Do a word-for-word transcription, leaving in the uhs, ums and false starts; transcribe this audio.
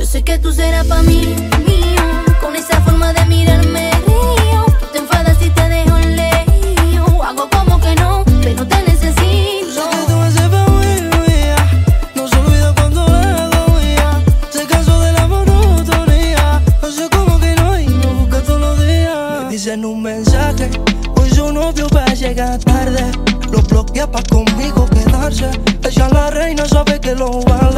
sé que tú serás pa' mí, mío. Con esa forma de mirarme río. Tú te enfadas y te dejo en lío. Hago como que no, pero te necesito. Sé que tú me haces pa' mí, no se olvida cuando la hago ya. Se cansó de la monotonía. Hace como que no y me busca todos los días. Me dicen un mensaje, hoy su novio va a llegar tarde. Lo bloquea pa' conmigo quedarse. Ella la reina sabe que lo vale.